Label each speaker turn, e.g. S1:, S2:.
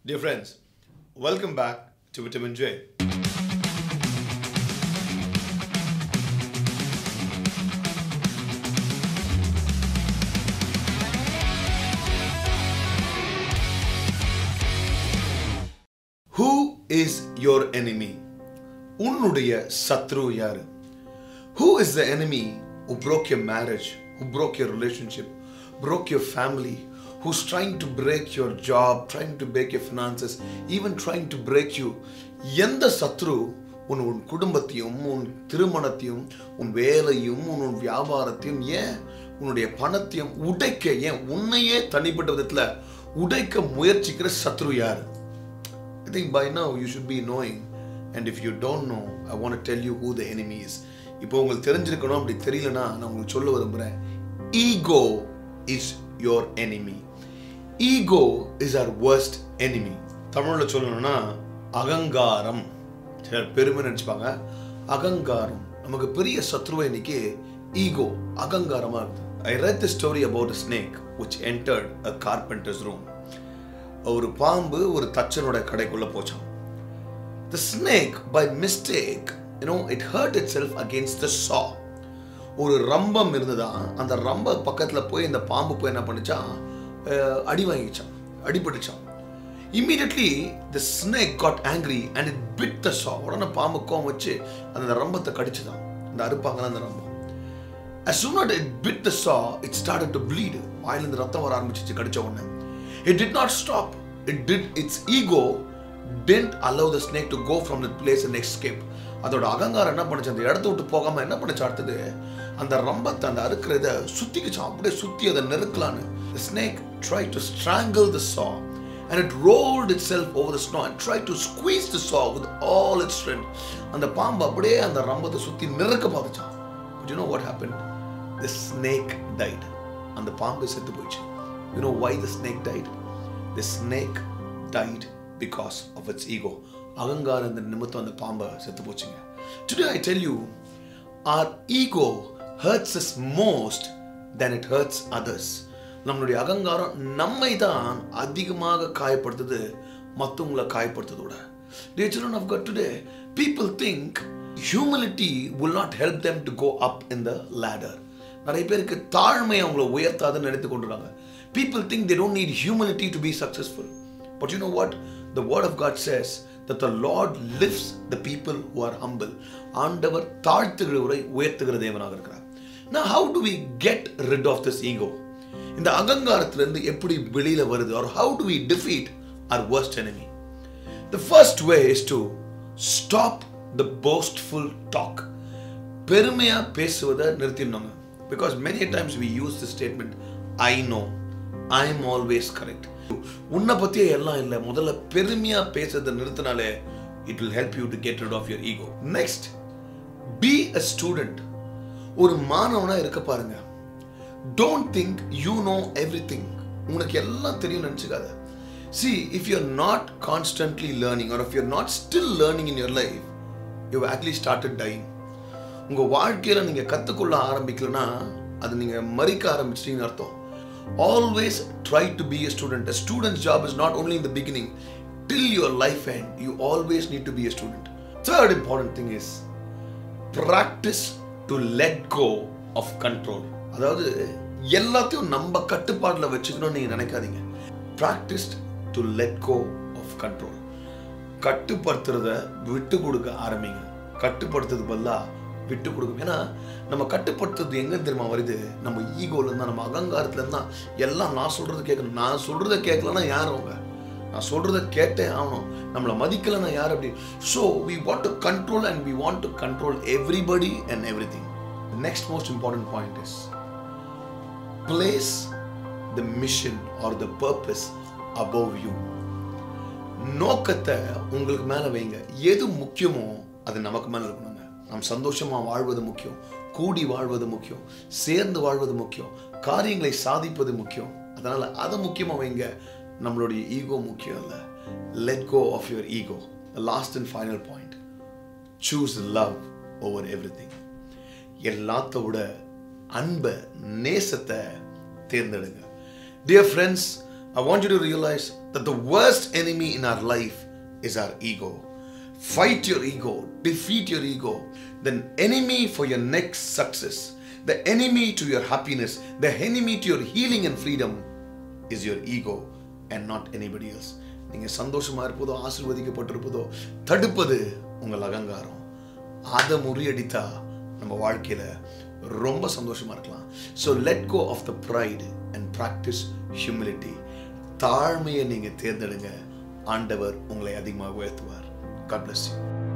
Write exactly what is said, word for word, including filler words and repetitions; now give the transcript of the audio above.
S1: Dear friends, welcome back to Vitamin J. Who is your enemy? உன்னுடைய சத்ரு யாரு? Who is the enemy who broke your marriage, who broke your relationship, broke your family, who's trying to break your job, trying to break your finances, even trying to break you? எந்த சத்ரு உன் உன் குடும்பத்தையும் உன் திருமணத்தையும் உன் வேலையும் உன் வியாபாரத்தையும் ஏன் உன்னுடைய பணத்தையும் உடைக்க, ஏன் உன்னையே தனிப்பட்ட விதத்தில் உடைக்க முயற்சிக்கிற சத்ரு யாரு? I think by now you should be knowing, and if you don't know, I want to tell you who the enemy is. இப்போ உங்களுக்கு தெரிஞ்சிருக்கணும், அப்படி தெரியலனா நான் உங்களுக்கு சொல்ல விரும்புகிறேன். Ego is your enemy. Ego is our worst enemy. தமிழில் சொல்லணும்னா அகங்காரம். சிலர் பெருமை நினச்சிப்பாங்க. அகங்காரம் நமக்கு பெரிய சத்ருவை இன்னைக்கு ஈகோ, அகங்காரமாக இருக்குது. I read the story about a snake which entered a carpenter's room. ஒரு பாம்பு ஒரு தச்சனோட கடைக்குள்ள போச்சான். The snake by mistake, you know, it hurt itself against the saw. ஒரு ரம்பம் இருந்ததான், அந்த ரம்ப பக்கத்தில் போய் இந்த பாம்பு போய் என்ன பண்ணிச்சான், அடி வாங்கிச்சான், அடிபட்டுச்சான். Immediately the snake got angry and it bit the saw. உடனே பாம்பு கோவம் வச்சு அந்த ரம்பத்தை கடிச்சுதான், அந்த அறுப்பாங்கலாம் அந்த ரம்பம். As soon as it bit the saw, it started to bleed. வாயிலிருந்து ரத்தம் வர ஆரம்பிச்சிச்சு கடிச்ச உடனே. It did not stop. It did, its ego didn't allow the snake to go from that place and escape. அதோட அகங்காரம் என்ன பண்ணுச்சு, அந்த இடத்த விட்டு போகாம என்ன பண்ணுச்சு, அடுத்தது அந்த ரம்பத்தை அந்த அறுக்கிறத சுத்திக்குச்சான், அப்படியே சுத்தி அதை நெருக்கலான்னு. The snake tried to strangle the saw and it rolled itself over the snow and tried to squeeze the saw with all its strength. அந்த பாம்பு அப்படியே அந்த ரம்பத்தை சுத்தி நெருக்க பார்த்துச்சான். But you know what happened? The snake died. அந்த பாம்பு செத்து போயிடுச்சு. You know why the snake died? The snake died because of its ego. அகங்காரம் இந்த நிமித்தம் அந்த பாம்பை செத்து போச்சுங்க. Today I tell you, our ego hurts us most than it hurts others. நம்மளுடைய அகங்காரம் நம்மை தான் அதிகமாக காயப்படுத்துது மற்றவங்களை காயப்படுத்துவதோட. Dear children of God, today people think humility will not help them to go up in the ladder. நிறைய பேருக்கு தாழ்மை அவங்களை உயர்த்தாதுன்னு நினைத்து கொண்டிருக்காங்க. People think they don't need humility to be successful. But you know what? The word of God says that the Lord lifts the people who are humble. ஆண்டவர் தாழ்த்துகிறவரை உயர்த்துகிற தேவனாக இருக்கிறார். Now how do we get rid of this ego? இந்த அகங்காரத்திலிருந்து எப்படி வெளியில வருது? Or how do we defeat our worst enemy? The first way is to stop the boastful talk. பெருமையா பேசுவதை நிறுத்திடணும். Because many times we use this statement, I know, I am always correct. உன்னை பத்தியே எல்லாம் இல்லை, முதல்ல பெருமையா பேசுறதை நிறுத்தினாலே it will help you to get rid of your ego. Next, be a student. ஒரு மாணவனா இருக்க பாருங்க. Don't think you know everything. உனக்கு எல்லாம் தெரியும் நினைச்சுக்காத. See, if you're not constantly learning or if you're not still learning in your life, you've actually started dying. உங்க வாழ்க்கையில நீங்க கத்துக்கொள்ள ஆரம்பிக்கலனா அது நீங்க மரிக்க ஆரம்பிச்சிட்டீங்கன்னு அர்த்தம். Always try to be a student. A student's job is not only in the beginning, till your life end. You always need to be a student. Third important thing is practice to let go of control. அதாவது எல்லாத்தையும் நம்ம கட்டுப்பாடுல வச்சுக்கணும்னு நீங்க நினைக்காதீங்க. Practice to let go of control. கட்டுப்படுத்துறத விட்டு கொடுக்க ஆரம்பிங்க. கட்டுப்படுத்துறது பதிலா விட்டு கொடுக்கும். ஏன்னா நம்ம கட்டுப்படுத்துறது எங்க தெரியுமா வருது? நம்ம ஈகோல இருந்தா, நம்ம அகங்காரத்துல இருந்தா. எல்லாம் நான் சொல்றது கேட்கணும், நான் சொல்றதை கேட்கலன்னா யார் அவங்க? நான் சொல்றதை கேட்டே ஆகணும். நம்மளை மதிக்கலன்னா யார் அப்படி? So we want to control and we want to control everybody and everything. The next most important point is place the mission or the purpose above you. நோக்கத்தை உங்களுக்கு மேல வைங்க. எது முக்கியமோ அது நமக்கு மேல இருக்கணும். நாம் சந்தோஷமா வாழ்வது முக்கியம், கூடி வாழ்வது முக்கியம், சேர்ந்து வாழ்வது முக்கியம், காரியங்களை சாதிப்பது முக்கியம். அதனால அதை முக்கியமா வைங்க. நம்மளுடைய ஈகோ முக்கியம் இல்ல. Let go of your ego. The last and final point. Choose love over everything. எல்லாத்த விட அன்பை, நேசத்தை தேர்ந்தெடுங்க. Dear friends, I want you to realize that the worst enemy in our life is our ego. Fight your ego, defeat your ego. The enemy for your next success, the enemy to your happiness, the enemy to your healing and freedom is your ego and not anybody else. நீங்க சந்தோஷமா இருப்பதோ ஆசீர்வதிக்கப்பட்டிருப்பதோ தடுப்பது உங்கள் அகங்காரம். அதை முறியடித்தா நம்ம வாழ்க்கையில ரொம்ப சந்தோஷமா இருக்கலாம். So let go of the pride and practice humility. தாழ்மையை நீங்க தேர்ந்தெடுங்க. ஆண்டவர் உங்களை அதிகமாக உயர்த்துவார். God bless you.